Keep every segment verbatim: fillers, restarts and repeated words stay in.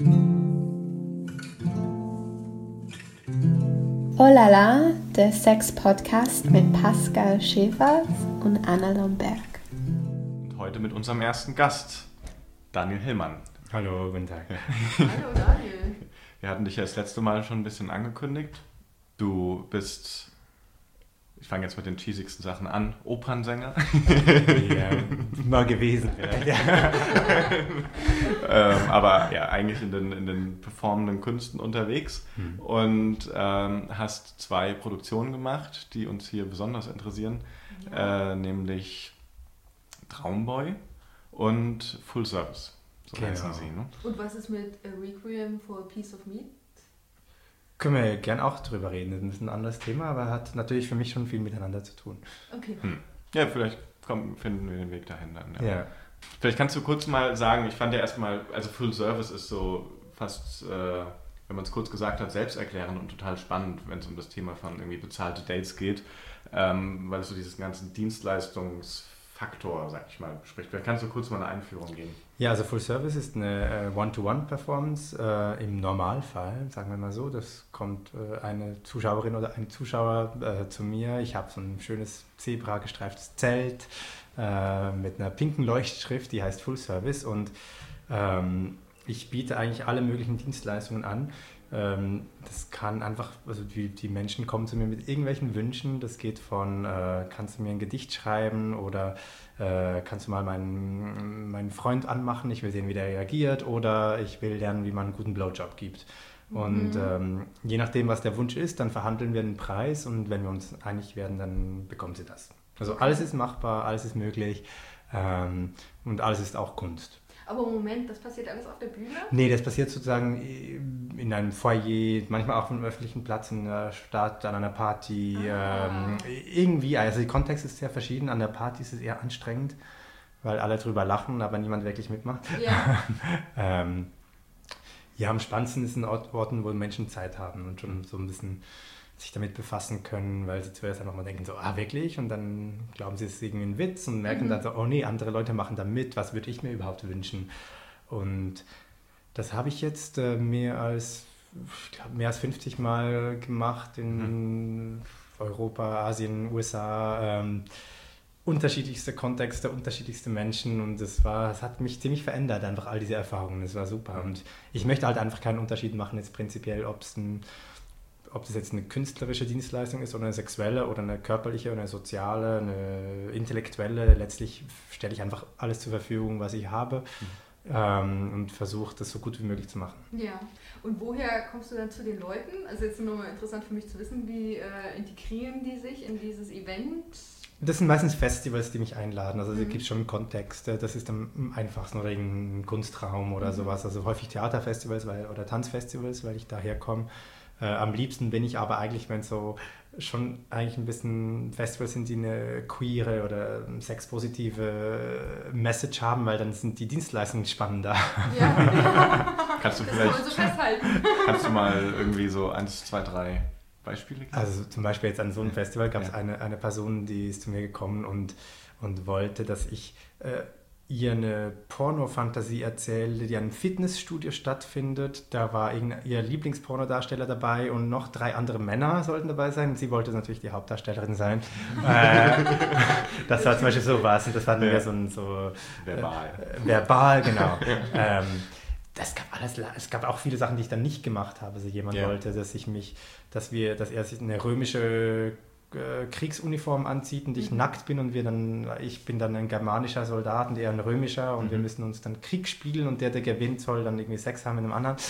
Oh la la, der Sex-Podcast mit Pascal Schäfer und Anna Lomberg. Und heute mit unserem ersten Gast, Daniel Hillmann. Hallo, guten Tag. Hallo Daniel. Wir hatten dich ja das letzte Mal schon ein bisschen angekündigt. Du bist, ich fange jetzt mit den cheesigsten Sachen an, Opernsänger. Ja, mal gewesen vielleicht. Ja. ähm, aber ja, eigentlich in den, in den performenden Künsten unterwegs hm. und ähm, hast zwei Produktionen gemacht, die uns hier besonders interessieren, ja. äh, nämlich Traumboy und Full Service. So genau. heißen sie, ne? Und was ist mit A Requiem for a Piece of Meat? Können wir gern auch drüber reden. Das ist ein anderes Thema, aber hat natürlich für mich schon viel miteinander zu tun. Okay. Hm. Ja, vielleicht komm, finden wir den Weg dahin dann. Ja. Ja. Vielleicht kannst du kurz mal sagen, ich fand ja erstmal, also Full Service ist so fast, äh, wenn man es kurz gesagt hat, selbsterklärend und total spannend, wenn es um das Thema von irgendwie bezahlte Dates geht, ähm, weil es so diesen ganzen Dienstleistungsfaktor, sag ich mal, bespricht. Vielleicht kannst du kurz mal eine Einführung geben. Ja, also Full Service ist eine äh, One-to-One-Performance äh, im Normalfall, sagen wir mal so. Das kommt äh, eine Zuschauerin oder ein Zuschauer äh, zu mir. Ich habe so ein schönes Zebra-gestreiftes Zelt äh, mit einer pinken Leuchtschrift, die heißt Full Service. Und ähm, ich biete eigentlich alle möglichen Dienstleistungen an. Ähm, das kann einfach, also die, die Menschen kommen zu mir mit irgendwelchen Wünschen. Das geht von, äh, kannst du mir ein Gedicht schreiben oder äh, kannst du mal meinen, meinen Freund anmachen, ich will sehen, wie der reagiert, oder ich will lernen, wie man einen guten Blowjob gibt. Und mhm. ähm, je nachdem, was der Wunsch ist, dann verhandeln wir einen Preis und wenn wir uns einig werden, dann bekommen sie das. Also alles ist machbar, alles ist möglich ähm, und alles ist auch Kunst. Aber Moment, das passiert alles auf der Bühne? Nee, das passiert sozusagen in einem Foyer, manchmal auch auf einem öffentlichen Platz, in der Stadt, an einer Party. Ah. Ähm, irgendwie, also der Kontext ist sehr verschieden. An der Party ist es eher anstrengend, weil alle drüber lachen, aber niemand wirklich mitmacht. Ja, ähm, ja, am spannendsten ist ein Ort, Orten, wo Menschen Zeit haben und schon so ein bisschen sich damit befassen können, weil sie zuerst einfach mal denken so, ah wirklich? Und dann glauben sie, es ist irgendwie ein Witz und merken mhm. dann so, oh nee, andere Leute machen da mit, was würde ich mir überhaupt wünschen? Und das habe ich jetzt äh, mehr als, ich glaube, mehr als fünfzig Mal gemacht in mhm. Europa, Asien, U S A, ähm, unterschiedlichste Kontexte, unterschiedlichste Menschen und das war, es hat mich ziemlich verändert, einfach all diese Erfahrungen, das war super und ich möchte halt einfach keinen Unterschied machen, jetzt prinzipiell, ob es ein ob das jetzt eine künstlerische Dienstleistung ist oder eine sexuelle oder eine körperliche oder eine soziale, eine intellektuelle. Letztlich stelle ich einfach alles zur Verfügung, was ich habe mhm. ähm, und versuche, das so gut wie möglich zu machen. Ja, und woher kommst du dann zu den Leuten? Also jetzt nochmal interessant für mich zu wissen, wie äh, integrieren die sich in dieses Event? Das sind meistens Festivals, die mich einladen. Also mhm. es gibt schon einen Kontext. Das ist am einfachsten oder ein Kunstraum oder mhm. sowas. Also häufig Theaterfestivals weil, oder Tanzfestivals, weil ich daher komme. Äh, am liebsten bin ich aber eigentlich, wenn es so schon eigentlich ein bisschen Festivals sind, die eine queere oder sexpositive Message haben, weil dann sind die Dienstleistungen spannender. Ja, kannst du das vielleicht, kann man so festhalten. Kannst du mal irgendwie so eins, zwei, drei Beispiele geben? Also zum Beispiel jetzt an so einem Festival gab es ja. eine, eine Person, die ist zu mir gekommen und, und wollte, dass ich äh, ihr eine Porno-Fantasie erzählte, die an einem Fitnessstudio stattfindet. Da war ihr Lieblingspornodarsteller dabei und noch drei andere Männer sollten dabei sein. Und sie wollte natürlich die Hauptdarstellerin sein. äh, das war zum Beispiel so was. Und das war dann ja. mehr so ein... So, verbal. Äh, verbal, genau. ähm, das gab alles, es gab auch viele Sachen, die ich dann nicht gemacht habe. Also jemand ja. wollte, dass ich mich, dass wir, dass er sich eine römische Kriegsuniform anzieht und ich mhm. nackt bin und wir dann, ich bin dann ein germanischer Soldat und er ein römischer und mhm. wir müssen uns dann Krieg spielen und der, der gewinnt, soll dann irgendwie Sex haben mit einem anderen.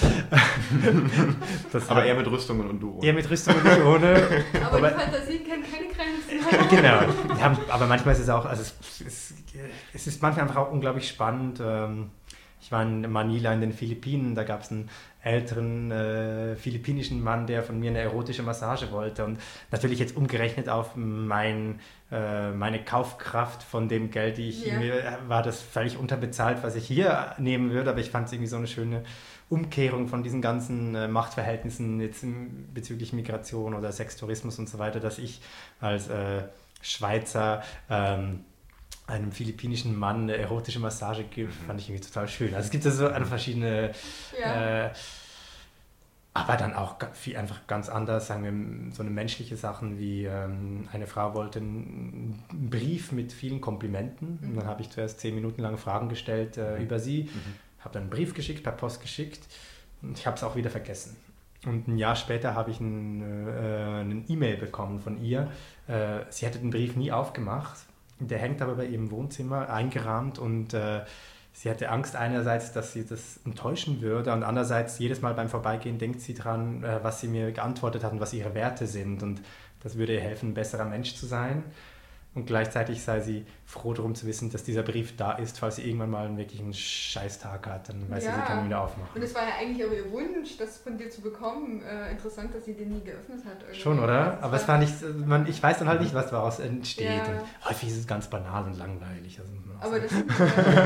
Das aber er mit Rüstungen und du ohne. Er mit Rüstungen und ich ohne. Aber, aber die Fantasie kennt keine Grenzen. Genau. Ja, aber manchmal ist es auch, also es, es, es ist manchmal einfach auch unglaublich spannend. Ich war in Manila in den Philippinen, da gab es einen älteren äh, philippinischen Mann, der von mir eine erotische Massage wollte und natürlich jetzt umgerechnet auf mein, äh, meine Kaufkraft von dem Geld, die ich ja. mir, war das völlig unterbezahlt, was ich hier nehmen würde, aber ich fand es irgendwie so eine schöne Umkehrung von diesen ganzen äh, Machtverhältnissen jetzt in, bezüglich Migration oder Sextourismus und so weiter, dass ich als äh, Schweizer ähm, einem philippinischen Mann eine erotische Massage gibt, fand ich irgendwie total schön. Also es gibt ja so eine verschiedene, Ja. äh, aber dann auch ga- viel einfach ganz anders, sagen wir, so eine menschliche Sachen wie ähm, eine Frau wollte einen einen Brief mit vielen Komplimenten und dann habe ich zuerst zehn Minuten lang Fragen gestellt äh, über sie, habe dann einen Brief geschickt, per Post geschickt und ich habe es auch wieder vergessen. Und ein Jahr später habe ich ein, äh, einen E-Mail bekommen von ihr. Äh, sie hätte den Brief nie aufgemacht. Der hängt aber bei ihrem Wohnzimmer eingerahmt und äh, sie hatte Angst einerseits, dass sie das enttäuschen würde und andererseits jedes Mal beim Vorbeigehen denkt sie dran, äh, was sie mir geantwortet hat und was ihre Werte sind und das würde ihr helfen, ein besserer Mensch zu sein. Und gleichzeitig sei sie froh darum zu wissen, dass dieser Brief da ist, falls sie irgendwann mal einen wirklichen Scheißtag hat, dann weiß sie, sie kann ihn wieder aufmachen. Und es war ja eigentlich auch ihr Wunsch, das von dir zu bekommen. Äh, interessant, dass sie den nie geöffnet hat. Irgendwie. Schon, oder? Aber es war nicht, man, ich weiß dann halt nicht, was daraus entsteht. Ja. Und häufig ist es ganz banal und langweilig. Also, Aber das sind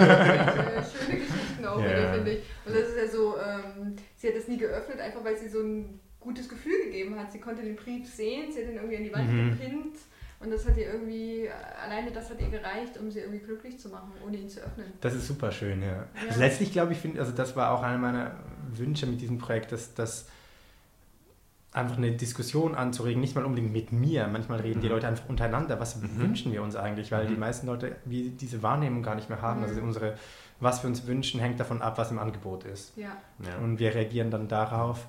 äh, schöne Geschichten auch, Ja. finde ich. Und das ist ja so, ähm, sie hat es nie geöffnet, einfach weil sie so ein gutes Gefühl gegeben hat. Sie konnte den Brief sehen, sie hat ihn irgendwie an die Wand Mhm. gepinnt. Und das hat ihr irgendwie, alleine das hat ihr gereicht, um sie irgendwie glücklich zu machen, ohne ihn zu öffnen. Das ist super schön, ja. Ja. Also letztlich glaube ich, find, also das war auch einer meiner Wünsche mit diesem Projekt, dass, dass einfach eine Diskussion anzuregen, nicht mal unbedingt mit mir. Manchmal reden die Mhm. Leute einfach untereinander. Was Mhm. wünschen wir uns eigentlich? Weil Mhm. die meisten Leute wie diese Wahrnehmung gar nicht mehr haben. Mhm. Also unsere, was wir uns wünschen, hängt davon ab, was im Angebot ist. Ja. Ja. Und wir reagieren dann darauf.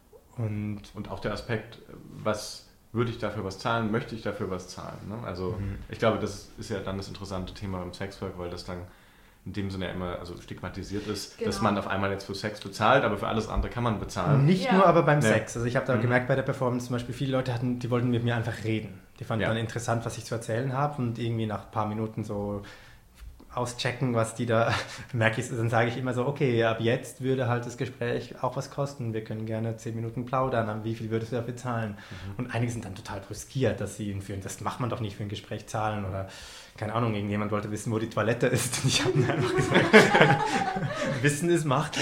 Und Und auch der Aspekt, was würde ich dafür was zahlen, möchte ich dafür was zahlen. Ne? Also Mhm. ich glaube, das ist ja dann das interessante Thema beim Sexwork, weil das dann in dem Sinne ja immer also stigmatisiert ist, Genau. dass man auf einmal jetzt für Sex bezahlt, aber für alles andere kann man bezahlen. nicht Ja. nur aber beim Ja. Sex. Also ich habe da Mhm. gemerkt bei der Performance zum Beispiel, viele Leute hatten, die wollten mit mir einfach reden. Die fanden Ja. dann interessant, was ich zu erzählen habe und irgendwie nach ein paar Minuten so auschecken, was die da merke ich, dann sage ich immer so, okay, ab jetzt würde halt das Gespräch auch was kosten. Wir können gerne zehn Minuten plaudern, an wie viel würdest du dafür zahlen? Mhm. Und einige sind dann total brüskiert, dass sie ihn führen. Das macht man doch nicht für ein Gespräch zahlen oder keine Ahnung, irgendjemand wollte wissen, wo die Toilette ist. Und ich habe dann einfach gesagt, Wissen ist Macht.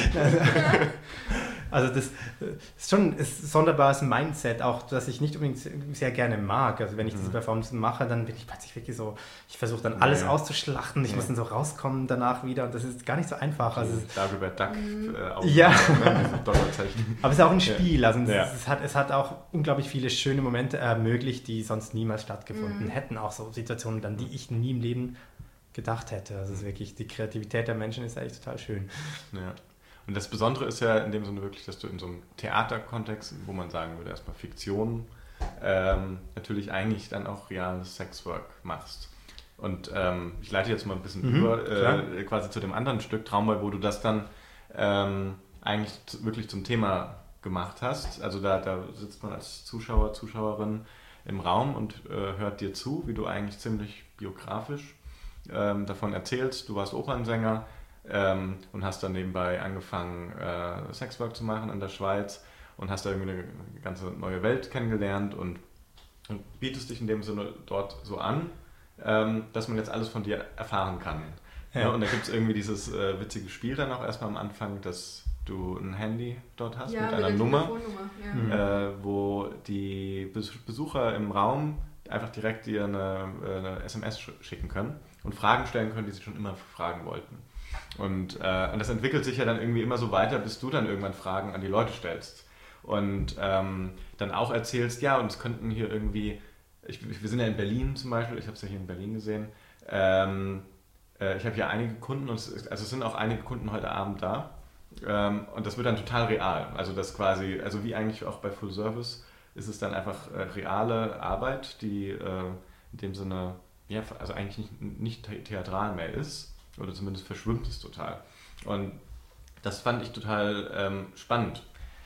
Also das ist schon ein sonderbares Mindset, auch das ich nicht unbedingt sehr gerne mag. Also wenn ich diese Performance mache, dann bin ich plötzlich wirklich so, ich versuche dann alles Ja, ja. auszuschlachten, ich Ja. muss dann so rauskommen danach wieder und das ist gar nicht so einfach. Also, Also Dagobert Duck äh, auch Ja. diese Dollarzeichen. aber es ist auch ein Ja. Spiel, also es, Ja. es, hat, es hat auch unglaublich viele schöne Momente ermöglicht, die sonst niemals stattgefunden Mhm. hätten. Auch so Situationen, an die ich nie im Leben gedacht hätte. Also es ist wirklich, die Kreativität der Menschen ist eigentlich total schön. Ja. Und das Besondere ist ja in dem Sinne wirklich, dass du in so einem Theaterkontext, wo man sagen würde, erstmal Fiktion, ähm, natürlich eigentlich dann auch reales Sexwork machst. Und ähm, ich leite jetzt mal ein bisschen Mhm, über, klar. äh, quasi zu dem anderen Stück Traumboy, wo du das dann ähm, eigentlich zu, wirklich zum Thema gemacht hast. Also da, da sitzt man als Zuschauer, Zuschauerin im Raum und äh, hört dir zu, wie du eigentlich ziemlich biografisch ähm, davon erzählst. Du warst Opernsänger, Ähm, und hast dann nebenbei angefangen, äh, Sexwork zu machen in der Schweiz und hast da irgendwie eine ganze neue Welt kennengelernt und, und bietest dich in dem Sinne dort so an, ähm, dass man jetzt alles von dir erfahren kann. Ja. Ja, und da gibt es irgendwie dieses äh, witzige Spiel dann auch erstmal am Anfang, dass du ein Handy dort hast Ja, mit mit einer der Nummer, Telefonnummer, ja. Mhm. äh, wo die Bes- Besucher im Raum einfach direkt dir eine, eine S M S sch- schicken können und Fragen stellen können, die sie schon immer fragen wollten. Und, äh, und das entwickelt sich ja dann irgendwie immer so weiter, bis du dann irgendwann Fragen an die Leute stellst. Und ähm, dann auch erzählst, ja, und es könnten hier irgendwie, ich, wir sind ja in Berlin zum Beispiel, ich habe es ja hier in Berlin gesehen, ähm, äh, ich habe hier einige Kunden, und es, ist, also es sind auch einige Kunden heute Abend da. Ähm, und das wird dann total real. Also das quasi, also wie eigentlich auch bei Full Service, ist es dann einfach äh, reale Arbeit, die äh, in dem Sinne, ja, also eigentlich nicht, nicht the- theatral mehr ist. Oder zumindest verschwimmt es total. Und das fand ich total ähm, spannend.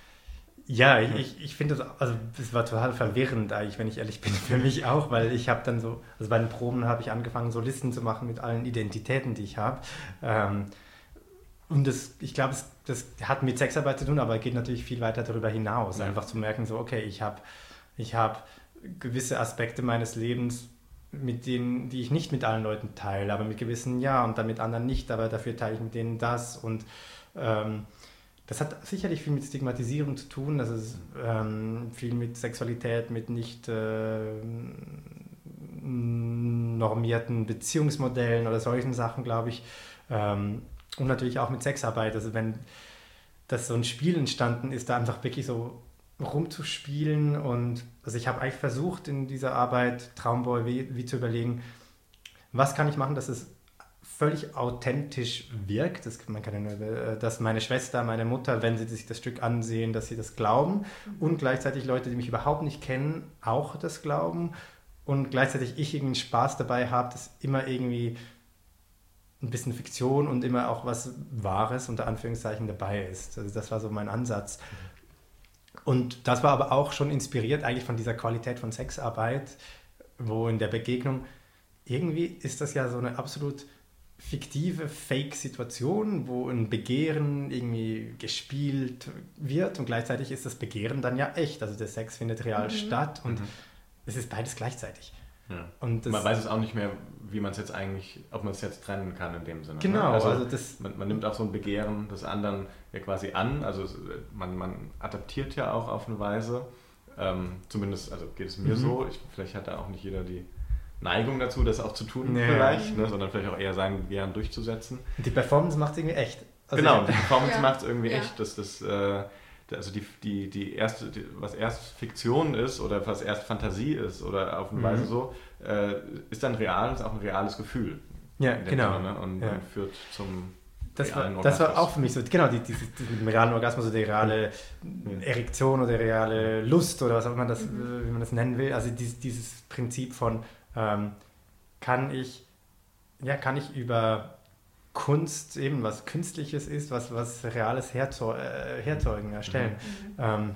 Ja, ich, ich, ich finde das, also das war total verwirrend eigentlich, wenn ich ehrlich bin, für mich auch, weil ich habe dann so, also bei den Proben habe ich angefangen, so Listen zu machen mit allen Identitäten, die ich habe. Ähm, und das, ich glaube, das, das hat mit Sexarbeit zu tun, aber geht natürlich viel weiter darüber hinaus. Ja. Einfach zu merken, so, okay, ich habe ich hab gewisse Aspekte meines Lebens, mit denen, die ich nicht mit allen Leuten teile, aber mit gewissen ja und dann mit anderen nicht, aber dafür teile ich mit denen das und ähm, das hat sicherlich viel mit Stigmatisierung zu tun, das ist ähm, viel mit Sexualität, mit nicht, äh, normierten Beziehungsmodellen oder solchen Sachen, glaube ich. Ähm, und natürlich auch mit Sexarbeit. Also wenn das so ein Spiel entstanden ist, da einfach wirklich so rumzuspielen. Und also ich habe eigentlich versucht in dieser Arbeit Traumboy wie, wie zu überlegen, was kann ich machen, dass es völlig authentisch wirkt. Das, man kann ja nur, dass meine Schwester, meine Mutter, wenn sie sich das Stück ansehen, dass sie das glauben. Und gleichzeitig Leute, die mich überhaupt nicht kennen, auch das glauben. Und gleichzeitig ich irgendwie Spaß dabei habe, dass immer irgendwie ein bisschen Fiktion und immer auch was Wahres unter Anführungszeichen dabei ist. Also das war so mein Ansatz. Und das war aber auch schon inspiriert eigentlich von dieser Qualität von Sexarbeit, wo in der Begegnung irgendwie ist das ja so eine absolut fiktive Fake-Situation, wo ein Begehren irgendwie gespielt wird und gleichzeitig ist das Begehren dann ja echt. Also der Sex findet real mhm. statt und mhm. es ist beides gleichzeitig. Ja. Und das, man weiß es auch nicht mehr, wie man es jetzt eigentlich, ob man es jetzt trennen kann in dem Sinne. Genau. Ne? Also, also das, man, man nimmt auch so ein Begehren des anderen ja quasi an, also man, man adaptiert ja auch auf eine Weise, ähm, zumindest also geht es mir mhm. so, ich, vielleicht hat da auch nicht jeder die Neigung dazu, das auch zu tun nee. vielleicht, ne, sondern vielleicht auch eher sein Begehren durchzusetzen. Die Performance macht es irgendwie echt. Also genau, die Performance ja. macht es irgendwie ja. echt, dass das... Äh, also die, die, die erste, die, was erst Fiktion ist oder was erst Fantasie ist oder auf eine mhm. Weise so, äh, ist dann real, ist auch ein reales Gefühl. Ja, genau. Sinne, ne? und, ja. und führt zum das realen war, Orgasmus. Das war auch für mich so, genau, die, die, die, mit dem realen Orgasmus, also die reale mhm. Erektion oder reale Lust oder was auch immer das, mhm. wie man das nennen will. Also dieses, dieses Prinzip von, ähm, kann ich, ja, kann ich über Kunst eben was Künstliches ist, was, was Reales herzeu- äh, herzeugen, erstellen. Mhm. Ähm,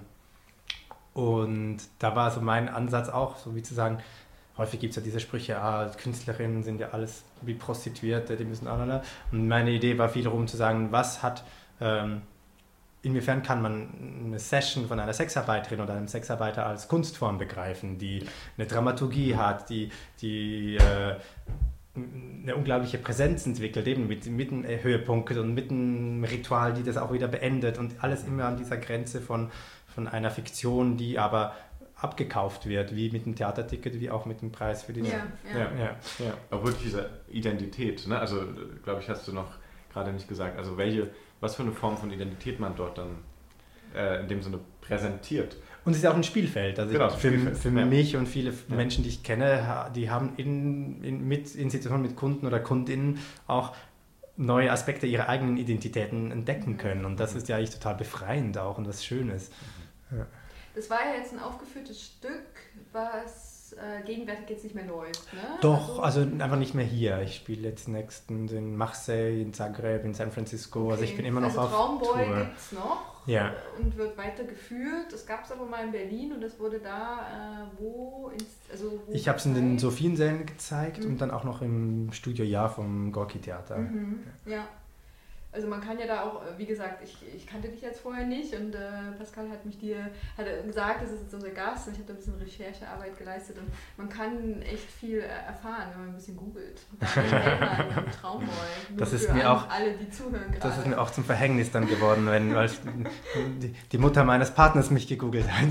und da war so mein Ansatz auch, so wie zu sagen, häufig gibt es ja diese Sprüche, ah, Künstlerinnen sind ja alles wie Prostituierte, die müssen auch noch. Und meine Idee war viel darum zu sagen, was hat, ähm, inwiefern kann man eine Session von einer Sexarbeiterin oder einem Sexarbeiter als Kunstform begreifen, die eine Dramaturgie hat, die, die äh, eine unglaubliche Präsenz entwickelt, eben mit, mit einem Höhepunkt und mit einem Ritual, die das auch wieder beendet und alles immer an dieser Grenze von, von einer Fiktion, die aber abgekauft wird, wie mit dem Theaterticket, wie auch mit dem Preis für die... Ja, ja. ja, ja, ja. Auch wirklich diese Identität, ne? Also glaube ich, hast du noch gerade nicht gesagt, also welche, was für eine Form von Identität man dort dann äh, in dem Sinne präsentiert. Und es ist ja auch ein Spielfeld. Also genau, für, Spielfeld. für ja. mich und viele ja. Menschen, die ich kenne, die haben in, in, mit, in Situationen mit Kunden oder Kundinnen auch neue Aspekte ihrer eigenen Identitäten entdecken können. Und das ist ja eigentlich total befreiend auch und was Schönes. Ja. Das war ja jetzt ein aufgeführtes Stück, was äh, gegenwärtig jetzt nicht mehr läuft, ne? Doch, also, also einfach nicht mehr hier. Ich spiele jetzt nächstens in Marseille, in Zagreb, in San Francisco. Okay. Also ich bin immer noch also auf Traumboy Tour. Gibt es noch ja. und wird weitergeführt. Es gab es aber mal in Berlin und das wurde da, äh, wo? Ins, also wo ich habe es in den Sophiensälen gezeigt mhm. und dann auch noch im Studio Jahr vom Gorki Theater. Mhm. Ja. ja. Also man kann ja da auch, wie gesagt, ich, ich kannte dich jetzt vorher nicht und äh, Pascal hat mich dir hat gesagt, das ist jetzt unser Gast und ich habe da ein bisschen Recherchearbeit geleistet und man kann echt viel erfahren, wenn man ein bisschen googelt. Traumboy. Das ist mir auch, alle, die zuhören gerade. Das ist mir auch zum Verhängnis dann geworden, wenn weil die, die Mutter meines Partners mich gegoogelt hat.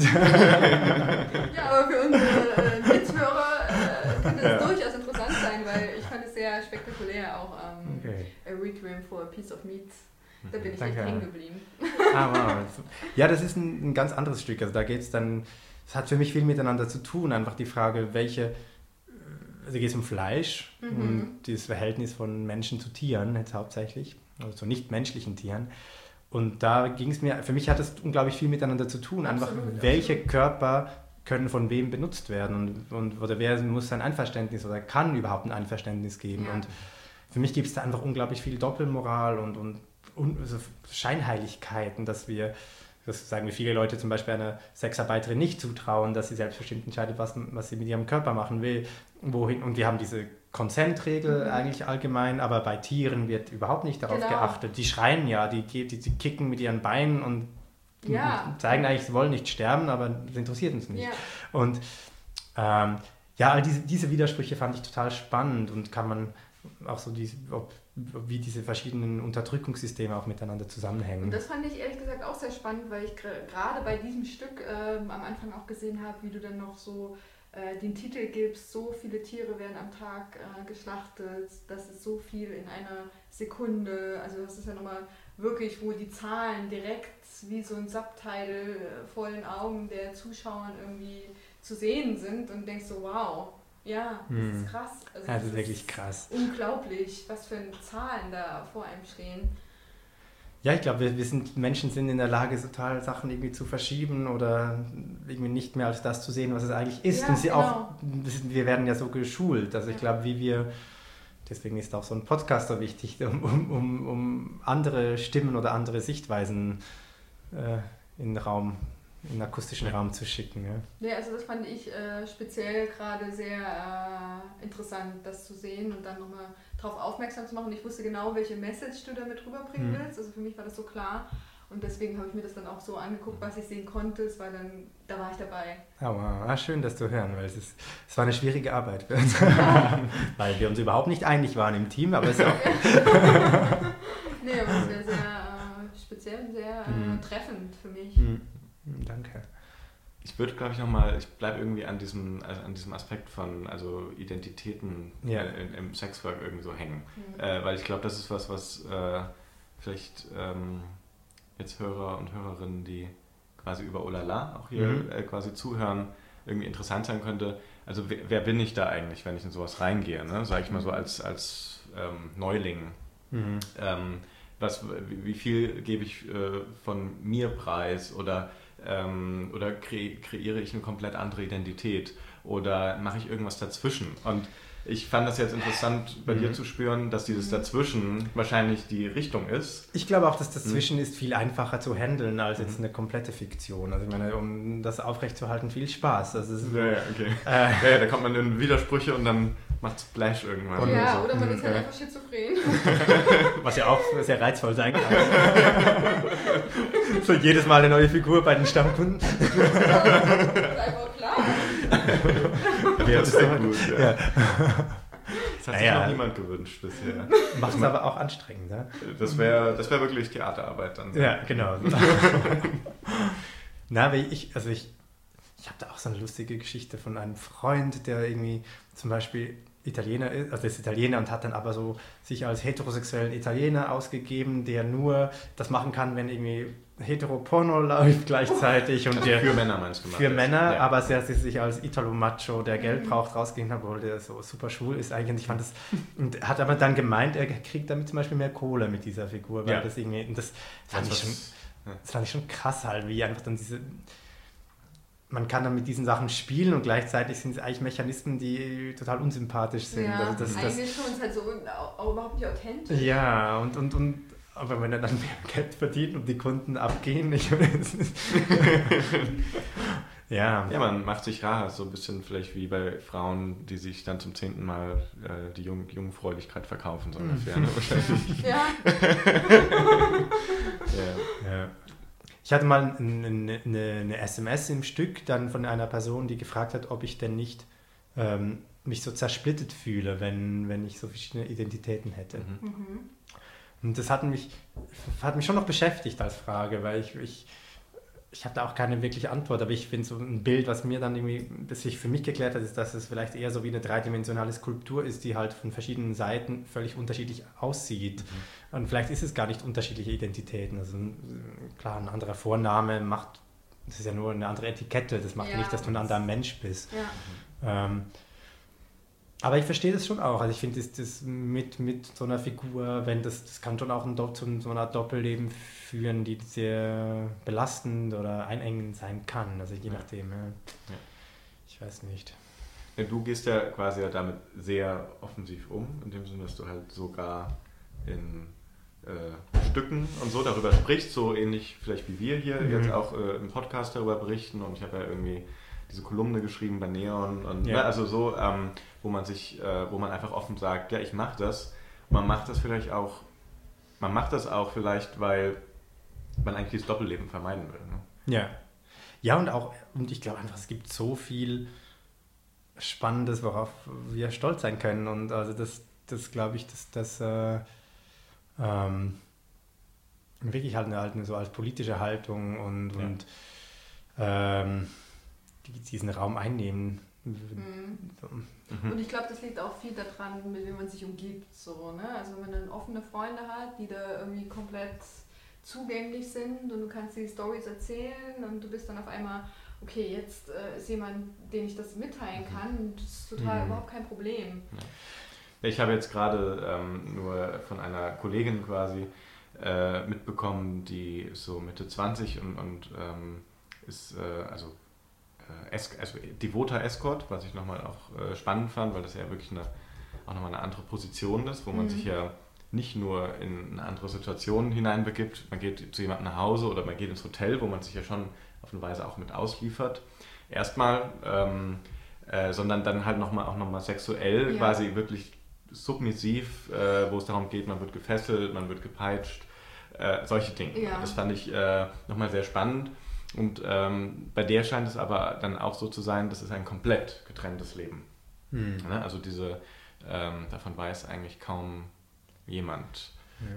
Ja, aber für unsere äh, Mithörer äh, könnte das ja. durchaus interessant sein, weil ich fand es sehr spektakulär auch. Ähm, okay. A Requiem for a Piece of Meat. Da bin ich Danke. echt hängen geblieben. Ah, wow. Ja, das ist ein, ein ganz anderes Stück. Also da geht es dann, es hat für mich viel miteinander zu tun. Einfach die Frage, welche, also geht es um Fleisch mhm. und dieses Verhältnis von Menschen zu Tieren jetzt hauptsächlich, also zu nicht-menschlichen Tieren. Und da ging es mir, für mich hat es unglaublich viel miteinander zu tun. Einfach, absolut, welche absolut. Körper können von wem benutzt werden und, und oder wer muss ein Einverständnis oder kann überhaupt ein Einverständnis geben. Ja. Und für mich gibt es da einfach unglaublich viel Doppelmoral und, und, und also Scheinheiligkeiten, dass wir, das sagen wir viele Leute zum Beispiel einer Sexarbeiterin nicht zutrauen, dass sie selbstbestimmt entscheidet, was, was sie mit ihrem Körper machen will, wohin. Und wir haben diese Consent-Regel mhm. eigentlich allgemein, aber bei Tieren wird überhaupt nicht darauf genau. geachtet. Die schreien ja, die, die, die kicken mit ihren Beinen und ja. zeigen eigentlich, sie wollen nicht sterben, aber das interessiert uns nicht. Ja. Und ähm, ja, all diese, diese Widersprüche fand ich total spannend und kann man auch so, die, ob, wie diese verschiedenen Unterdrückungssysteme auch miteinander zusammenhängen. Und das fand ich ehrlich gesagt auch sehr spannend, weil ich gerade bei diesem Stück ähm, am Anfang auch gesehen habe, wie du dann noch so äh, den Titel gibst, so viele Tiere werden am Tag äh, geschlachtet, das ist so viel in einer Sekunde, also das ist ja nochmal wirklich, wo die Zahlen direkt wie so ein Subtitle äh, vor den Augen der Zuschauern irgendwie zu sehen sind und denkst so, wow, ja, das hm. ist krass. Also ja, das, das ist ist wirklich krass. Unglaublich, was für Zahlen da vor einem stehen. Ja, ich glaube, wir, wir sind, Menschen sind in der Lage, total Sachen irgendwie zu verschieben oder irgendwie nicht mehr als das zu sehen, was es eigentlich ist. Ja, und sie genau. auch, wir werden ja so geschult. Also ich glaube, wie wir, deswegen ist auch so ein Podcast so wichtig, um, um, um andere Stimmen oder andere Sichtweisen äh, in den Raum, in den akustischen Raum zu schicken. Ja, ja, also das fand ich äh, speziell gerade sehr äh, interessant, das zu sehen und dann nochmal darauf aufmerksam zu machen. Ich wusste genau, welche Message du damit rüberbringen mhm. willst. Also für mich war das so klar. Und deswegen habe ich mir das dann auch so angeguckt, was ich sehen konnte. Es war dann, da war ich dabei. Oh, wow. Ah, schön, das zu hören, weil es, ist, es war eine schwierige Arbeit für uns. Weil wir uns überhaupt nicht einig waren im Team, aber es ist auch... nee, aber es wäre sehr äh, speziell und sehr äh, mhm. treffend für mich. Mhm. Danke. Ich würde, glaube ich, nochmal, ich bleibe irgendwie an diesem, also an diesem Aspekt von also Identitäten ja. in, im Sexwork irgendwie so hängen. Mhm. Äh, weil ich glaube, das ist was, was äh, vielleicht ähm, jetzt Hörer und Hörerinnen, die quasi über Olala auch hier mhm. äh, quasi zuhören, irgendwie interessant sein könnte. Also wer, wer bin ich da eigentlich, wenn ich in sowas reingehe, ne? Sage ich mal so als, als ähm, Neuling. Mhm. Ähm, was, wie, wie viel gebe ich äh, von mir preis oder Ähm, oder kre- kreiere ich eine komplett andere Identität oder mache ich irgendwas dazwischen? Und ich fand das jetzt interessant bei mhm. dir zu spüren, dass dieses Dazwischen wahrscheinlich die Richtung ist. Ich glaube auch, dass das Dazwischen mhm. ist viel einfacher zu handeln als jetzt eine komplette Fiktion. Also ich meine, um das aufrechtzuerhalten, viel Spaß. Also es ist, ja, ja, okay. Äh, ja, ja, da kommt man in Widersprüche und dann macht es Splash irgendwann. Ja, oder, so. oder man ist halt ja. einfach schizophren. Was ja auch sehr reizvoll sein kann. So jedes Mal eine neue Figur bei den Stammkunden. Das ist einfach klar. Das wäre gut, ja. ja. Das hat naja. sich noch niemand gewünscht bisher. Macht es aber auch anstrengend, ne? Das wäre das wär wirklich Theaterarbeit dann. Ja, genau. Na, aber ich, also ich, ich habe da auch so eine lustige Geschichte von einem Freund, der irgendwie zum Beispiel Italiener ist, also ist Italiener und hat dann aber so sich als heterosexuellen Italiener ausgegeben, der nur das machen kann, wenn irgendwie Heteroporno läuft gleichzeitig. Und also der, für Männer meinst du? Für Männer, ja. aber sehr sich als Italo-Macho, der Geld braucht, rausgehen, obwohl der so super schwul ist eigentlich. Und ich fand das, und hat aber dann gemeint, er kriegt damit zum Beispiel mehr Kohle mit dieser Figur, weil ja. das irgendwie, und das fand, ich schon, das fand ich schon krass halt, wie einfach dann diese... Man kann dann mit diesen Sachen spielen und gleichzeitig sind es eigentlich Mechanismen, die total unsympathisch sind. Ja, also das, eigentlich das, schon, ist halt so auch überhaupt nicht authentisch. Ja, und, und, und aber wenn er dann mehr Geld verdient und die Kunden abgehen, ich ja. Ja, man macht sich rar, so ein bisschen vielleicht wie bei Frauen, die sich dann zum zehnten Mal äh, die Jung Jungfräulichkeit verkaufen, so ungefähr. Ne? Ja. ja. ja. Ich hatte mal eine, eine, eine S M S im Stück dann von einer Person, die gefragt hat, ob ich denn nicht ähm, mich so zersplittet fühle, wenn, wenn ich so verschiedene Identitäten hätte. Mhm. Und das hat mich, hat mich schon noch beschäftigt als Frage, weil ich, ich, ich habe da auch keine wirkliche Antwort, aber ich finde so ein Bild, was mir dann irgendwie, das sich für mich geklärt hat, ist, dass es vielleicht eher so wie eine dreidimensionale Skulptur ist, die halt von verschiedenen Seiten völlig unterschiedlich aussieht. Mhm. Und vielleicht ist es gar nicht unterschiedliche Identitäten. Also klar, ein anderer Vorname macht, das ist ja nur eine andere Etikette, das macht ja nicht, dass du ein anderer Mensch bist. Ja. Ähm, aber ich verstehe das schon auch. Also ich finde, das, das mit, mit so einer Figur, wenn das, das kann schon auch ein, zu so einer Doppelleben führen, die sehr belastend oder einengend sein kann. Also je nachdem. Ja. Ja. Ich weiß nicht. Ja, du gehst ja quasi ja damit sehr offensiv um, in dem Sinne, dass du halt sogar in äh, Stücken und so darüber sprichst, so ähnlich vielleicht wie wir hier mhm. jetzt auch äh, im Podcast darüber berichten. Und ich habe ja irgendwie diese Kolumne geschrieben bei Neon und ja. ne, also so, ähm, wo man sich, äh, wo man einfach offen sagt, ja, ich mache das. Und man macht das vielleicht auch, man macht das auch vielleicht, weil man eigentlich das Doppelleben vermeiden will. Ne? Ja. Ja, und auch, und ich glaube einfach, es gibt so viel Spannendes, worauf wir stolz sein können. Und also das, das glaube ich, dass das äh, ähm, wirklich halt eine, halt eine so als politische Haltung und, ja. und ähm, die diesen Raum einnehmen Mhm. So. Und ich glaube, das liegt auch viel daran, mit wem man sich umgibt. So, ne? Also wenn man dann offene Freunde hat, die da irgendwie komplett zugänglich sind und du kannst die Storys erzählen und du bist dann auf einmal, okay, jetzt äh, ist jemand, den ich das mitteilen kann und das ist total Mhm. überhaupt kein Problem. Ja. Ich habe jetzt gerade ähm, nur von einer Kollegin quasi äh, mitbekommen, die ist so Mitte zwanzig und, und ähm, ist äh, also, äh, es, also devoter Escort, was ich nochmal auch äh, spannend fand, weil das ja wirklich eine, auch nochmal eine andere Position ist, wo man Mhm. sich ja nicht nur in eine andere Situation hineinbegibt, man geht zu jemandem nach Hause oder man geht ins Hotel, wo man sich ja schon auf eine Weise auch mit ausliefert, erstmal, ähm, äh, sondern dann halt nochmal auch nochmal sexuell Ja. quasi wirklich submissiv, äh, wo es darum geht, man wird gefesselt, man wird gepeitscht, äh, solche Dinge. Ja. Das fand ich äh, nochmal sehr spannend und ähm, bei der scheint es aber dann auch so zu sein, das ist ein komplett getrenntes Leben. Mhm. Ne? Also diese, ähm, davon weiß eigentlich kaum jemand.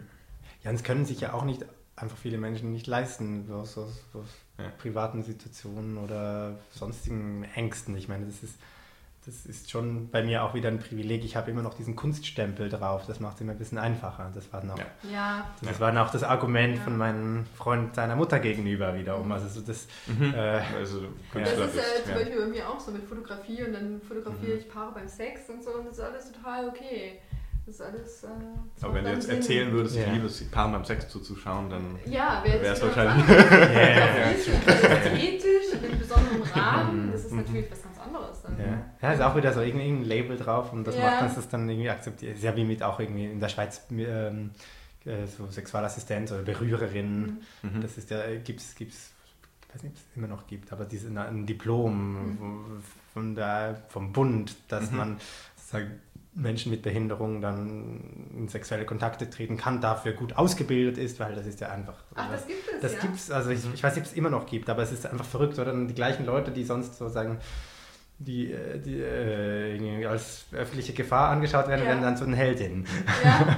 Ja, und es können sich ja auch nicht einfach viele Menschen nicht leisten, aus, aus, aus Ja. privaten Situationen oder sonstigen Ängsten. Ich meine, das ist, das ist schon bei mir auch wieder ein Privileg. Ich habe immer noch diesen Kunststempel drauf. Das macht es immer ein bisschen einfacher. Das war noch, Ja. Ja, das war noch das Argument Ja. von meinem Freund seiner Mutter gegenüber wiederum. Also so das, äh, Also das Künstler ist äh, bist, zum ja. Beispiel bei mir auch so mit Fotografie und dann fotografiere Mhm. ich Paare beim Sex und so und das ist alles total okay. Das ist alles. Äh, das Aber macht wenn du dann jetzt Sinn. erzählen würdest, ich Ja. liebe es, die Paaren beim Sex zuzuschauen, dann Ja, wäre wäre es das wieder wahrscheinlich. was anderes. Ja, ja, ja. Das ist ästhetisch, in einem besonderen Rahmen, das ist natürlich was ganz anderes. Dann. ja. ja, ist auch wieder so irgendein irgendein Label drauf und das Ja. macht uns das dann irgendwie akzeptiert. Ist ja wie mit auch irgendwie in der Schweiz ähm, äh, so Sexualassistenz oder Berührerin. Mhm. Mhm. Das ist ja, gibt's, gibt's, ich weiß nicht, ob es immer noch gibt, aber diese, ein Diplom Mhm. von- von der, vom Bund, dass Mhm. man sozusagen Menschen mit Behinderung dann in sexuelle Kontakte treten kann, dafür gut ausgebildet ist, weil das ist ja einfach... Ach, das gibt es, Das ja? gibt's, also ich, ich weiß nicht, ob es immer noch gibt, aber es ist einfach verrückt, oder? Die gleichen Leute, die sonst sozusagen die, äh, die äh, irgendwie als öffentliche Gefahr angeschaut werden, Ja. werden dann zu den Heldinnen, Ja,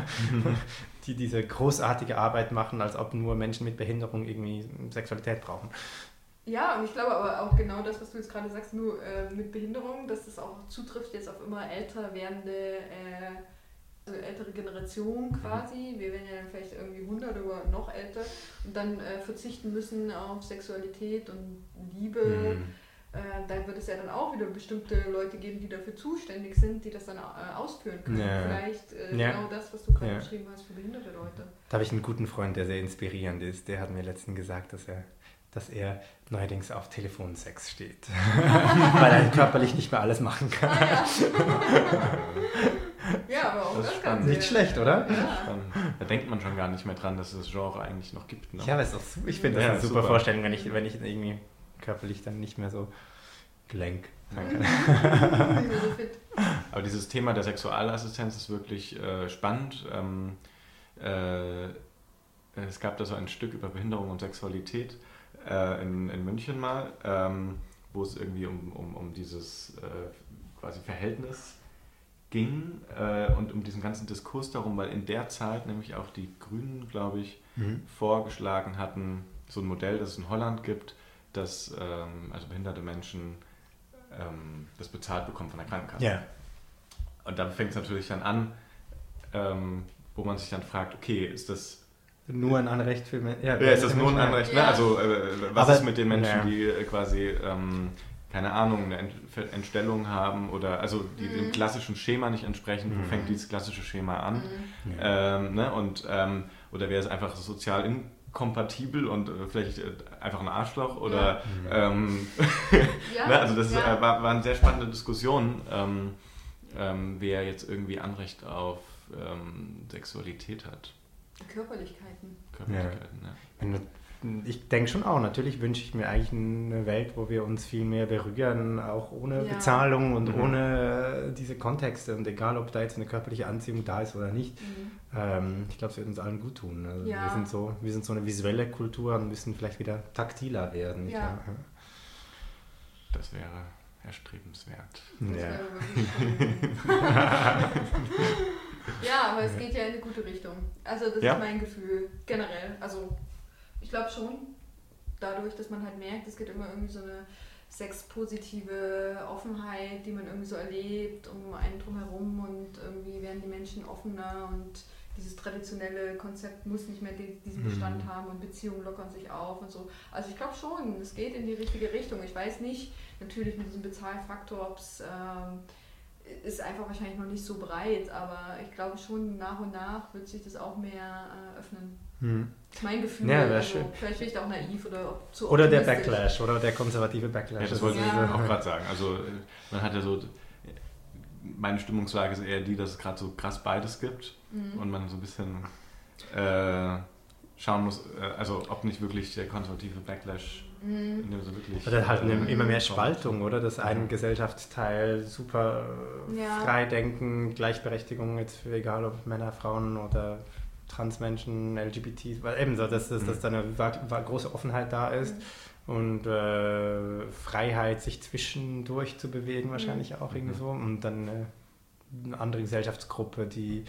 die diese großartige Arbeit machen, als ob nur Menschen mit Behinderung irgendwie Sexualität brauchen. ja, und ich glaube aber auch genau das, was du jetzt gerade sagst, nur äh, mit Behinderung, dass das auch zutrifft jetzt auf immer älter werdende, äh, also ältere Generation quasi. Wir werden ja dann vielleicht irgendwie hundert oder noch älter und dann äh, verzichten müssen auf Sexualität und Liebe. Mhm. Äh, da wird es ja dann auch wieder bestimmte Leute geben, die dafür zuständig sind, die das dann äh, ausführen können. Ja. Vielleicht äh, Ja. genau das, was du gerade Ja. beschrieben hast für behinderte Leute. Da habe ich einen guten Freund, der sehr inspirierend ist. Der hat mir letztens gesagt, dass er, dass er neuerdings auf Telefonsex steht. Weil er körperlich nicht mehr alles machen kann. Ah, ja. ja, aber auch Das das, ist kann spannend. Nicht schlecht, oder? Ja. Dann, da denkt man schon gar nicht mehr dran, dass es das Genre eigentlich noch gibt. Ne? Ja, aber ist doch, su- ich finde das Ja, eine super, super. Vorstellung, wenn ich, wenn ich irgendwie körperlich dann nicht mehr so gelenk sein kann. Nicht mehr so fit. Aber dieses Thema der Sexualassistenz ist wirklich äh, spannend. Ähm, äh, es gab da so ein Stück über Behinderung und Sexualität äh, in, in München mal, ähm, wo es irgendwie um, um, um dieses äh, quasi Verhältnis ging äh, und um diesen ganzen Diskurs darum, weil in der Zeit nämlich auch die Grünen, glaube ich, Mhm. vorgeschlagen hatten, so ein Modell, das es in Holland gibt, dass ähm, also behinderte Menschen ähm, das bezahlt bekommen von der Krankenkasse. Ja. Und da fängt es natürlich dann an, ähm, wo man sich dann fragt, okay, ist das, Nur ein Anrecht für Men- ja, ist das nur ein Menschen- Anrecht? Ja. Ne? Also äh, was Aber- ist mit den Menschen, ja. die äh, quasi, ähm, keine Ahnung, eine Ent Entstellung haben oder also die dem Mhm. klassischen Schema nicht entsprechen, wo Mhm. fängt dieses klassische Schema an? Mhm. Ähm, ne? Und, ähm, oder wäre es einfach sozial inkompatibel und äh, vielleicht äh, einfach ein Arschloch oder Ja. ähm, Ja, ne? Also das ja. äh, war, waren sehr spannende Diskussionen, ähm, ähm, wer jetzt irgendwie Anrecht auf ähm, Sexualität hat, Die Körperlichkeiten. Körperlichkeiten. Ja. Wenn du- Ich denke schon auch, natürlich wünsche ich mir eigentlich eine Welt, wo wir uns viel mehr berühren, auch ohne Ja. Bezahlung und Mhm. ohne diese Kontexte. Und egal, ob da jetzt eine körperliche Anziehung da ist oder nicht, Mhm. ähm, ich glaube, es wird uns allen gut tun. Also Ja. wir, sind so, wir sind so eine visuelle Kultur und müssen vielleicht wieder taktiler werden. Ich Ja. glaube. Das wäre erstrebenswert. Das Ja. wäre wirklich schön. Ja, aber es geht ja in eine gute Richtung. Also das Ja. ist mein Gefühl generell. Also ich glaube schon, dadurch, dass man halt merkt, es gibt immer irgendwie so eine sexpositive Offenheit, die man irgendwie so erlebt, um einen drumherum und irgendwie werden die Menschen offener und dieses traditionelle Konzept muss nicht mehr diesen Bestand mhm. haben und Beziehungen lockern sich auf und so. Also ich glaube schon, es geht in die richtige Richtung. Ich weiß nicht, natürlich mit diesem Bezahlfaktor, ob es ähm, ist einfach wahrscheinlich noch nicht so breit, aber ich glaube schon, nach und nach wird sich das auch mehr äh, öffnen. Hm. Mein Gefühl, ja, also, vielleicht bin ich da auch naiv oder zu Oder der Backlash, oder der konservative Backlash. Ja, das wollte ja. ich auch gerade sagen. Also man hat ja so, meine Stimmungslage ist eher die, dass es gerade so krass beides gibt mhm. und man so ein bisschen äh, schauen muss, äh, also ob nicht wirklich der konservative Backlash mhm. in dem so wirklich... Oder halt eine, immer mehr Spaltung, oder? Dass ein mhm. Gesellschaftsteil super ja. frei denken, Gleichberechtigung jetzt für egal ob Männer, Frauen oder Transmenschen, L G B T, weil eben so, dass, dass, dass da eine große Offenheit da ist mhm. und äh, Freiheit, sich zwischendurch zu bewegen wahrscheinlich mhm. auch irgendwie so und dann äh, eine andere Gesellschaftsgruppe, die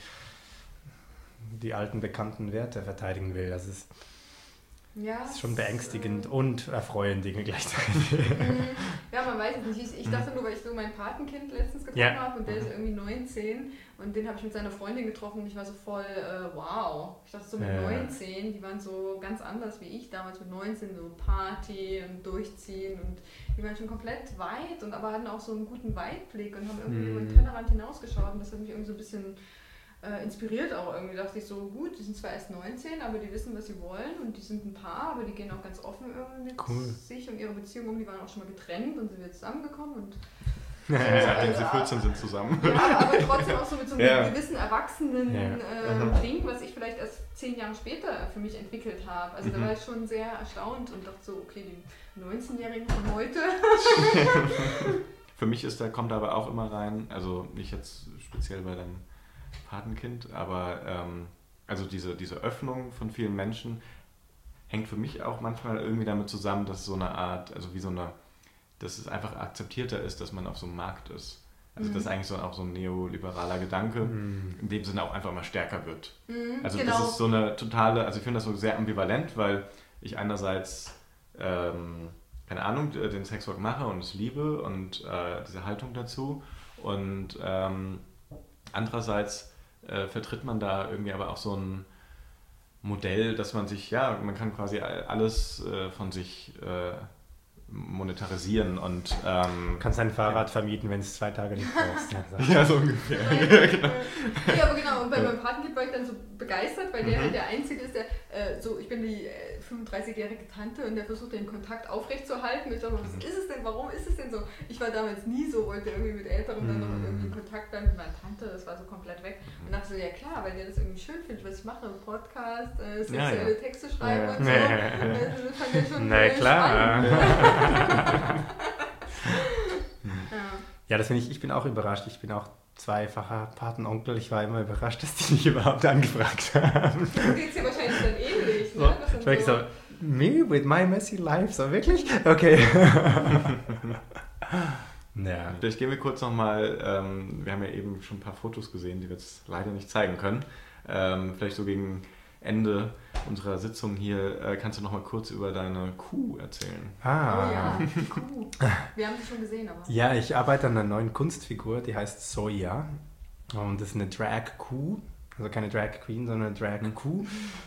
die alten bekannten Werte verteidigen will. Das ist, ja, ist schon beängstigend äh, und erfreuend Dinge gleichzeitig. Ja, man weiß es nicht. Ich, ich dachte nur, weil ich so mein Patenkind letztens getroffen ja. habe und der ist irgendwie neunzehn und den habe ich mit seiner Freundin getroffen und ich war so voll, äh, wow. Ich dachte so mit ja. neunzehn, die waren so ganz anders wie ich damals mit neunzehn, so Party und Durchziehen und die waren schon komplett weit und aber hatten auch so einen guten Weitblick und haben irgendwie über den Tellerrand hinausgeschaut und das hat mich irgendwie so ein bisschen Äh, inspiriert auch irgendwie, dachte ich so, gut, die sind zwar erst neunzehn, aber die wissen, was sie wollen und die sind ein Paar, aber die gehen auch ganz offen irgendwie mit cool. sich und ihre Beziehung um, die waren auch schon mal getrennt und sind jetzt zusammengekommen und ja, äh, seitdem sie vierzehn sind zusammen. Ja, aber trotzdem auch so mit so einem ja. gewissen erwachsenen ja. äh, mhm. Ding, was ich vielleicht erst zehn Jahre später für mich entwickelt habe. Also mhm. da war ich schon sehr erstaunt und dachte so, okay, die neunzehnjährigen von heute. Für mich ist da, kommt aber auch immer rein, also nicht jetzt speziell bei deinem Patenkind, aber ähm, also diese, diese Öffnung von vielen Menschen hängt für mich auch manchmal irgendwie damit zusammen, dass so eine Art, also wie so eine, dass es einfach akzeptierter ist, dass man auf so einem Markt ist. Also mhm. das ist eigentlich so auch so ein neoliberaler Gedanke, mhm. in dem Sinne auch einfach immer stärker wird. Mhm, also genau. das ist so eine totale, also ich finde das so sehr ambivalent, weil ich einerseits ähm, keine Ahnung, den Sexwork mache und es liebe und äh, diese Haltung dazu und ähm, andererseits äh, vertritt man da irgendwie aber auch so ein Modell, dass man sich, ja, man kann quasi alles äh, von sich äh, monetarisieren und ähm, du kannst dein Fahrrad ja. vermieten, wenn es zwei Tage nicht brauchst. Ja, ja, so ungefähr. Ja, genau. Ja, aber genau, und bei meinem Patenkind war ich dann so begeistert, weil der mhm. der Einzige ist, der äh, so, ich bin die äh, fünfunddreißigjährige Tante und der versucht den Kontakt aufrechtzuerhalten. Und ich dachte, was ist es denn, warum ist es denn so? Ich war damals nie so, wollte irgendwie mit Älteren dann noch irgendwie in Kontakt bleiben mit meiner Tante, das war so komplett weg. Und dachte so, ja klar, weil der das irgendwie schön findet, was ich mache, Podcast, äh, sexuelle ja, ja. Texte schreiben ja. und so. Ja, ja, ja. Das fand ich schon Na klar. ja. Ja, das finde ich, ich bin auch überrascht. Ich bin auch zweifacher Patenonkel. Ich war immer überrascht, dass die mich überhaupt angefragt haben. Das geht dir wahrscheinlich dann ähnlich, ne? So, das so, so, me with my messy life? So, wirklich? Okay. Ja. Vielleicht gehen wir kurz nochmal, ähm, wir haben ja eben schon ein paar Fotos gesehen, die wir jetzt leider nicht zeigen können. Ähm, vielleicht so gegen Ende unserer Sitzung hier, äh, kannst du noch mal kurz über deine Kuh erzählen. Ah. Oh ja, die Kuh. Wir haben sie schon gesehen, aber... Ja, ich arbeite an einer neuen Kunstfigur, die heißt Soja. Und das ist eine Drag-Kuh. Also keine Drag-Queen, sondern eine Drag-Kuh.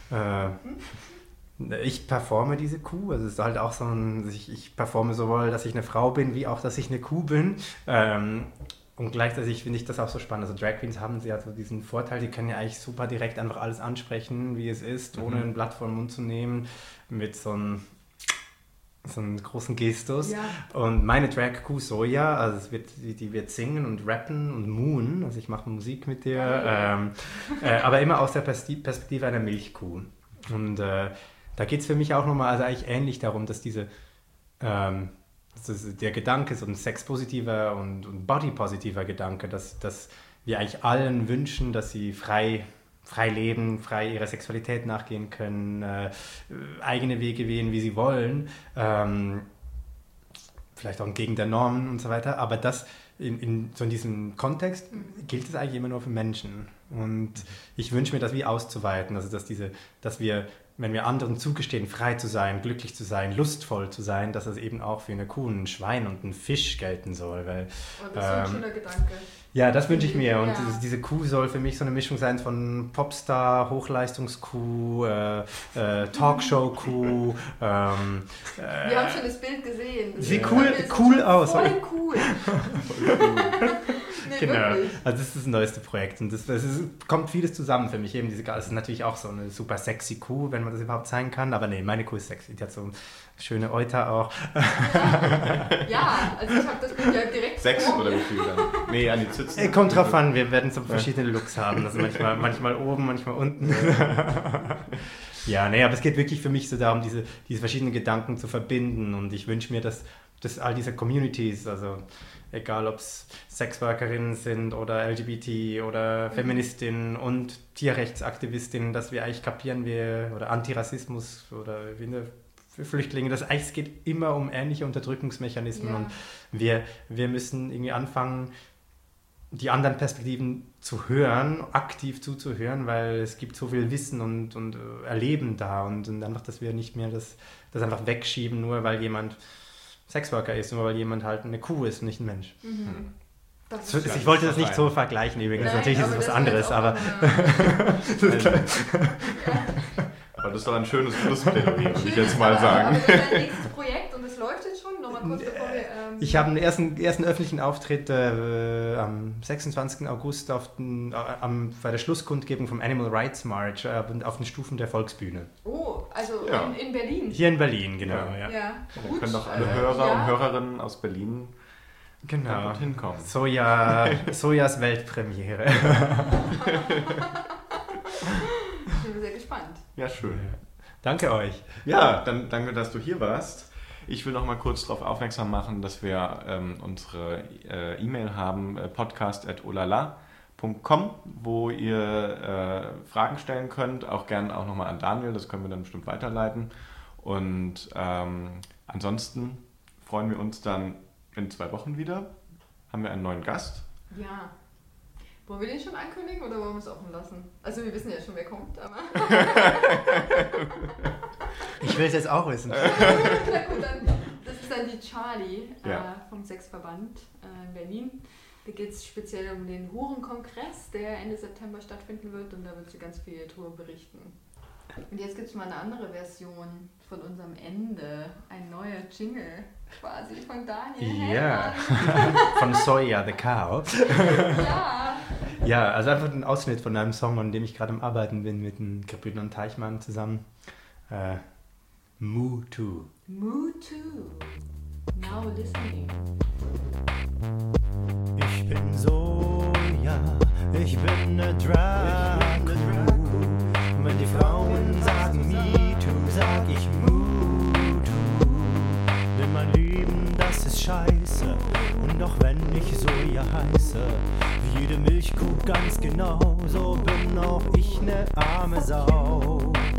äh, ich performe diese Kuh. Also es ist halt auch so ein... Ich, ich performe sowohl, dass ich eine Frau bin, wie auch, dass ich eine Kuh bin. Ähm, Und gleichzeitig finde ich das auch so spannend. Also Drag Queens haben ja so diesen Vorteil, die können ja eigentlich super direkt einfach alles ansprechen, wie es ist, ohne mhm. ein Blatt vor den Mund zu nehmen, mit so einem, so einem großen Gestus. Ja. Und meine Drag-Kuh Soja, also es wird, die, die wird singen und rappen und moon, also ich mache Musik mit dir, ja. ähm, äh, aber immer aus der Perspektive einer Milchkuh. Und äh, da geht es für mich auch nochmal, also eigentlich ähnlich darum, dass diese... Ähm, Das ist der Gedanke, so ein sexpositiver und, und bodypositiver Gedanke, dass, dass wir eigentlich allen wünschen, dass sie frei, frei leben, frei ihrer Sexualität nachgehen können, äh, eigene Wege wählen, wie sie wollen, ähm, vielleicht auch entgegen der Normen und so weiter, aber das in, in, so in diesem Kontext gilt es eigentlich immer nur für Menschen und ich wünsche mir das wie auszuweiten, also dass, diese, dass wir wenn wir anderen zugestehen, frei zu sein, glücklich zu sein, lustvoll zu sein, dass das eben auch für eine Kuh, ein Schwein und ein Fisch gelten soll. Weil, oh, das ist ähm, ein schöner Gedanke. Ja, das wünsche ich mir. Und ja. diese, diese Kuh soll für mich so eine Mischung sein von Popstar, Hochleistungskuh, äh, äh, Talkshow-Kuh. Ähm, äh, Wir haben schon das Bild gesehen. Das sieht cool, cool aus. Voll cool. Nee, genau, wirklich. also das ist das neueste Projekt und das, das ist, kommt vieles zusammen für mich. Eben diese, das ist natürlich auch so eine super sexy Kuh, wenn man das überhaupt zeigen kann, aber nee, meine Kuh ist sexy, die hat so schöne Euter auch. Ja, also ich habe das Bild ja direkt Sechs vor oder wie viel dann? Nee, an die Zitzen. Kommt drauf an, wir werden so verschiedene Looks haben, also manchmal, manchmal oben, manchmal unten. Ja, nee, aber es geht wirklich für mich so darum, diese, diese verschiedenen Gedanken zu verbinden und ich wünsche mir, dass, dass all diese Communities, also egal ob es Sexworkerinnen sind oder L G B T oder mhm. Feministinnen und Tierrechtsaktivistinnen, dass wir eigentlich kapieren, wir, oder Antirassismus oder wie eine für Flüchtlinge, das eigentlich, es geht immer um ähnliche Unterdrückungsmechanismen ja. und wir, wir müssen irgendwie anfangen, die anderen Perspektiven zu hören, aktiv zuzuhören, weil es gibt so viel Wissen und, und Erleben da und, und einfach, dass wir nicht mehr das, das einfach wegschieben, nur weil jemand Sexworker ist, nur weil jemand halt eine Kuh ist, nicht ein Mensch. Mhm. So, ich wollte das nicht so vergleichen übrigens, Nein, natürlich ist es was anderes, aber... Aber das ist doch ein schönes Schlussplädoyer, würde ich jetzt mal sagen. Aber das ist dein nächstes Projekt und es läuft jetzt schon, nochmal kurz bevor wir... Ähm ich habe einen ersten, ersten öffentlichen Auftritt äh, am sechsundzwanzigsten August auf den, äh, am, bei der Schlusskundgebung vom Animal Rights March äh, auf den Stufen der Volksbühne. Oh, also ja. in, in Berlin? Hier in Berlin, genau. Ja. Ja. Ja. Dann können doch alle Hörer ja. und Hörerinnen aus Berlin genau. dort hinkommen. Soja, Sojas Weltpremiere. Ich bin sehr gespannt. Ja, schön. Danke euch. Ja, dann danke, dass du hier warst. Ich will noch mal kurz darauf aufmerksam machen, dass wir ähm, unsere äh, E-Mail haben, äh, podcast at olala punkt com, wo ihr äh, Fragen stellen könnt, auch gerne auch nochmal an Daniel, das können wir dann bestimmt weiterleiten. Und ähm, ansonsten freuen wir uns dann in zwei Wochen wieder. Haben wir einen neuen Gast. Ja. Wollen wir den schon ankündigen oder wollen wir es offen lassen? Also wir wissen ja schon, wer kommt, aber... Ich will es jetzt auch wissen. Na gut, dann, das ist dann die Charlie ja. äh, vom Sexverband äh, in Berlin. Da geht es speziell um den Hurenkongress, der Ende September stattfinden wird und da wird sie ganz viel drüber berichten. Und jetzt gibt es mal eine andere Version von unserem Ende, ein neuer Jingle quasi von Daniel. Ja, von Soja the Cow. Ja. Ja, also einfach ein Ausschnitt von einem Song, an dem ich gerade am Arbeiten bin mit den Gebrüdern Teichmann zusammen. Äh, Moo Too. Moo Too. Now listening. Ich bin Soja, ich bin eine Drag Queen. Wenn die Frauen sagen Me Too, sag ich Moo Too. Denn mein Leben, das ist scheiße. Und auch wenn ich Soja heiße, wie jede Milchkuh ganz genau, so bin auch ich ne arme Sau.